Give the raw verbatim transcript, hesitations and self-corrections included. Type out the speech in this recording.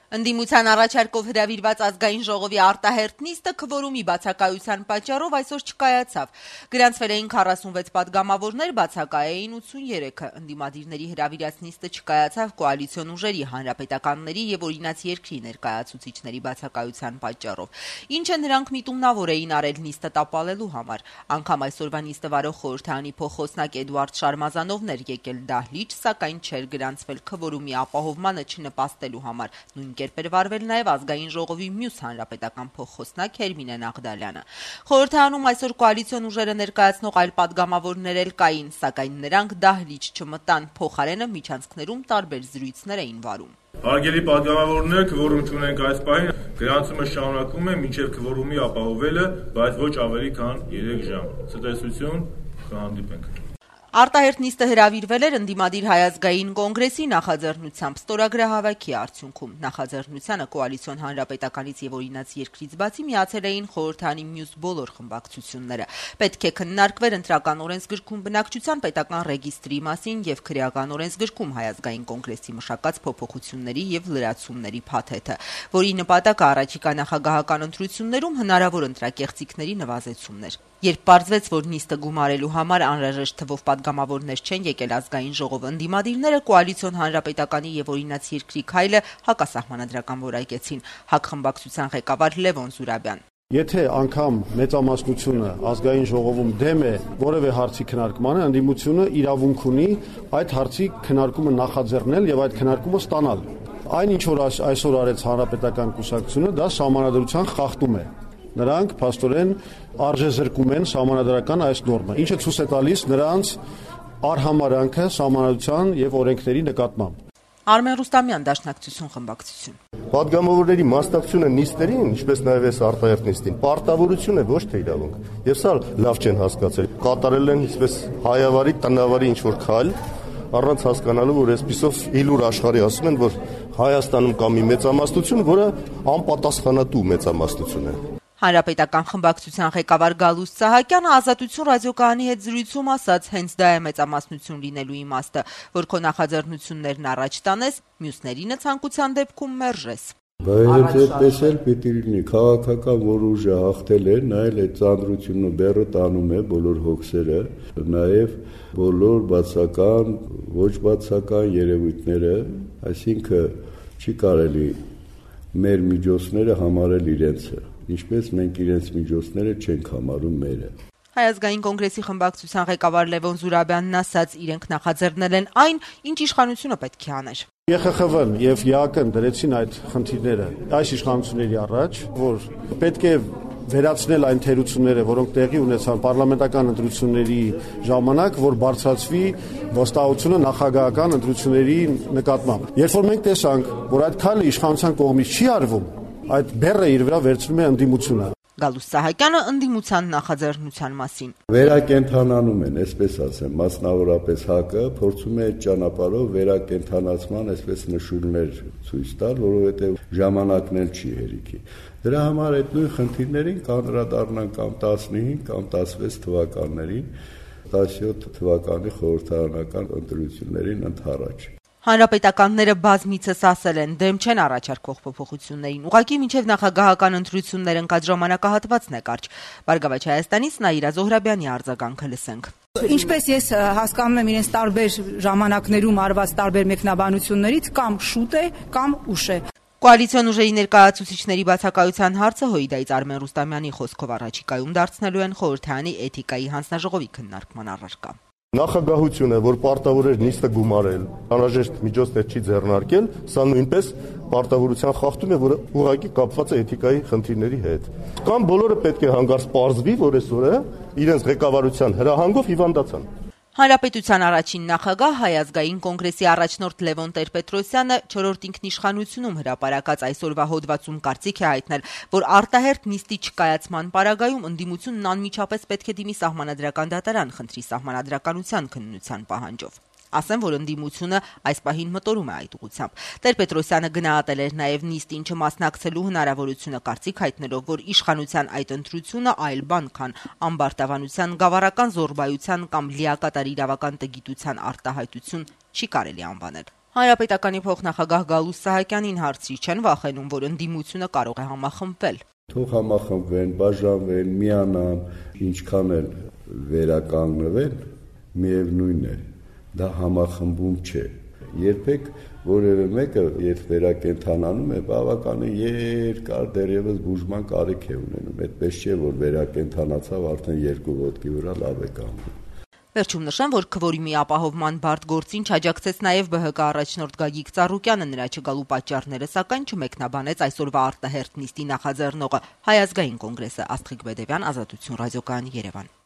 Ընդդիմության առաջարկով հրավիրված ազգային ժողովի արտահերթ նիստը քվորումի բացակայության պատճառով այսօր չկայացավ։ Գրանցվել էին քառասունվեց պատգամավորներ, բացակայ էին ութսուներեքը։ Ընդդիմադիրների հրավիրած նիստը չկայացավ կոալիցիոն ուժերի, հանրապետականների եւ օրինաց երկրի ներկայացուցիչների բացակայության պատճառով։ Ինչը նրանք միտումնավոր էին արել նիստը տապալելու համար։ Անգամ այսօրվա նիստը վարող խորհրդարանի փոխոսնակ Էդուարդ Շարմազանովն էր եկել դահլիճ, սակայն չէր գրանցվել քվորումի ապահովմանը չնպաստելու համար։ Նույն կերպ էր վարվել նաև ազգային ժողովի մյուս հանրապետական փոխխոսնակ Հերմինե Նաղդալյանը։ Խորհրդարանում այսօր կոալիցիոն ուժերը ներկայացնող այլ պատգամավորներ էլ կային, սակայն նրանք դահլիճ չմտան, փոխարենը միջանցքներում տարբեր զրույցներ էին վարում։ Հարգելի պատգամավորներ, քվորում չունենք այս պահին, գրանցումը շարունակում է մինչև քվորումի ապահովելը, բայց ոչ ավելի քան երեք ժամ։ Ցտեսություն, կհանդիպենք։ Արտահերթ նիստը հրավիրվել էր ընդդիմադիր Հայ ազգային կոնգրեսի նախաձեռնությամբ ստորագրահավաքի արդյունքում։ Նախաձեռնությանը կոալիցիոն հանրապետականից եւ օրինաց երկրից բացի միացել էին խորհրդարանի մյուս բոլոր խմբակցությունները։ Պետք է քննարկվեր ընտրական օրենսգրքում բնակչության պետական ռեգիստրի մասին եւ քրեական օրենսգրքում Հայ ազգային կոնգրեսի մշակած փոփոխությունների եւ լրացումների փաթեթը, որի նպատակը առաջիկա նախագահական ընտրություններում հնարավոր ընտրակեղծիքների նվազեցումն էր։ Երբ պարզվեց, որ նիստը գումարելու համար անհրաժեշտ թվով պատգամավորներ չեն եկել ազգային ժողով, ընդդիմադիրները կոալիցիոն հանրապետականի եւ օրինաց երկրի քայլը հակասահմանադրական որակեցին։ ՀԱԿ խմբակցության ղեկավար Լևոն Զուրաբյան։ Եթե անգամ մեծամասնությունը ազգային ժողովում դեմ է որևէ հարցի քննարկմանը, ընդդիմությունը իրավունք ունի այդ հարցի քննարկումը նախաձեռնել եւ այդ քննարկումը ստանալ։ Այն ինչ որ այսօր արեց հանրապետական կուսակցությունը, դա սահմանադրության խախտում է։ Նրանք փաստորեն արժեզրկում են սահմանադրական այս նորմը, ինչը ցույց է տալիս նրանց արհամարհանքը սահմանադրության եւ օրենքների նկատմամբ։ Արմեն Ռուստամյան, Դաշնակցություն, խմբակցություն։ Պատգամավորների մասնակցությունը նիստերին, ինչպես նաև այս արտահերթ նիստին, պարտավորություն է, ոչ թե իրավունք։ Եվ սա լավ չեն հասկացել։ Կատարել են ինչպես հայավարի, տնավարի ինչ որ քայլ, առանց հասկանալու, որ այսպիսով իլուր աշխարհի ասում են, որ Հայաստանում կա մի մեծամասնություն, որը անպատասխանատու մեծամասնություն է։ Հանրապետական խմբակցության ղեկավար Գալուստ Սահակյանը Ազատություն ռադիոկայանի հետ զրույցում ասաց, հենց դա է մեծամասնություն լինելու իմաստը, որ քո նախաձեռնություններն առաջ տանես, մյուսներինը ցանկության դեպքում մերժես։ Բայց այդպես էլ պիտի լինի, քաղաքական որ ուժը հաղթել է, նա էլ այդ ծանրությունը բեռը տանում է բոլոր հոգսերը, նաև բոլոր բացական, ոչ բացական երևույթները, այսինքն չի կարելի մեր միջոցները համարել իրենցը, ինչպես մենք իրենց միջոցները չենք համարում մերը։ Հայ ազգային կոնգրեսի խմբակցության ղեկավար Լևոն Զուրաբյանն ասաց, իրենք նախաձեռնել են այն, ինչ իշխանությունը պետք է աներ։ ԵԽԽՎ-ն եւ ԵԱԿ-ն դրեցին այդ խնդիրները այս իշխանությունների առաջ, որ պետք է վերացնել այն թերությունները, որոնք տեղի ունեցան պարլամենտական ընտրությունների ժամանակ, որ բարձրացվի վստահությունը նախագահական ընտրությունների նկատմամբ։ Երբ որ մենք տեսանք, որ այդ քայլը իշխանության կողմից չի արվում, այդ բեռը իր վրա վերցնում է ընդդիմությունը։ Գալուստ Սահակյանը ընդդիմության նախաձեռնության մասին։ Վերակենդանանում են, այսպես ասեմ, մասնավորապես ՀԱԿ-ը փորձում է այդ ճանապարհով վերակենդանացման, այսպես նշույլներ ցույց տալ, որովհետև ժամանակն էլ չի հերիքի։ Դրա համար այդ նույն խնդիրներին կանդրադառնան կամ տասնհինգ կամ տասնվեց թվականներին, տասնյոթ թվականի խորհրդարանական ընտրություններին ընդառաջ։ Հանրապետականները բազմիցս ասել են, դեմ չեն առաջարկվող փոփոխություններին, ուղղակի մինչև նախագահական ընտրություններ ընկած ժամանակահատվածն է կարճ։ Բարգավաճ Հայաստանից Նաիրա Զոհրաբյանի արձագանքը լսենք։ Ինչպես ես հասկանում եմ իրենց տարբեր ժամանակներում արված տարբեր մեկնաբանություններից, կամ շուտ է, կամ ուշ է։ Կոալիցիոն ուժերի ներկայացուցիչների բացակայության հարցը Հույդայից Արմեն Ռուստամյանի խոսքով առաջիկայում դարձնելու են խորհրդարանի էթիկայի հանձնաժողովի քննարկման առարկա։ Նախագահությունը, որ պարտավոր էր նիստը գումարել, անհրաժեշտ միջոցներ չի ձեռնարկել, սա նույնպես պարտավորության խախտում է, որը ուղղակի կապված է էթիկայի խնդիրների հետ։ Կամ բոլորը պետք է հանգարց պարզվի, որ այսօրը իրենց ղեկավարության հրահանգով հիվանդացան։ Հանրապետության առաջին նախագահ Հայ ազգային կոնգրեսի առաջնորդ Լևոն Տեր-Պետրոսյանը չորրորդ ինքնիշխանությունում հրապարակած այսօրվա հոդվածում կարծիք է հայտնել, որ արտահերթ նիստի չկայացման պարագայում ընդդիմությունն անմիջապես պետք է դիմի սահմանադրական դատարան խնդրի սահմանադրականության քննության պահանջով։ Ասեմ, որ ընդդիմությունը այս պահին մտորում է այդ ուղղությամբ։ Տեր-Պետրոսյանը գնահատել էր նաև նիստին չմասնակցելու հնարավորությունը, կարծիք հայտնելով, որ իշխանության այդ ընտրությունը այլ բան, քան ամբարտավանության, գավառական զոռբայության կամ լիակատար իրավական տգիտության արտահայտություն չի կարելի անվանել։ Հանրապետականի փոխնախագահ Գալուստ Սահակյանին հարցրի չեն վախենում, որ ընդդիմությունը կարող է համախմբվել։ Թող համախմբվեն, բաժանվեն, միանան, ինչքան էլ վերականգնվեն, միևնույն է, դա համախմբում չէ։ Երբեք որևէ մեկը, երբ վերակենդանանում է, բավականին երկար դեռևս բուժման կարիք է ունենում։ Այդպես չէ, որ վերակենդանացավ արդեն երկու ոտքի վրա լավ է կանգնում։ Վերջում նշեմ, որ քվորումի ապահովման բարդ գործին չաջակցեց նաև ԲՀԿ առաջնորդ Գագիկ Ծառուկյանը, նրա չգալու պատճառները սակայն չմեկնաբանեց այսօրվա արտահերթ նիստի նախաձեռնողը Հայ ազգային կոնգրեսը։ Աստղիկ Բեդևյան, Ազատություն ռադիոկայան, Երևան։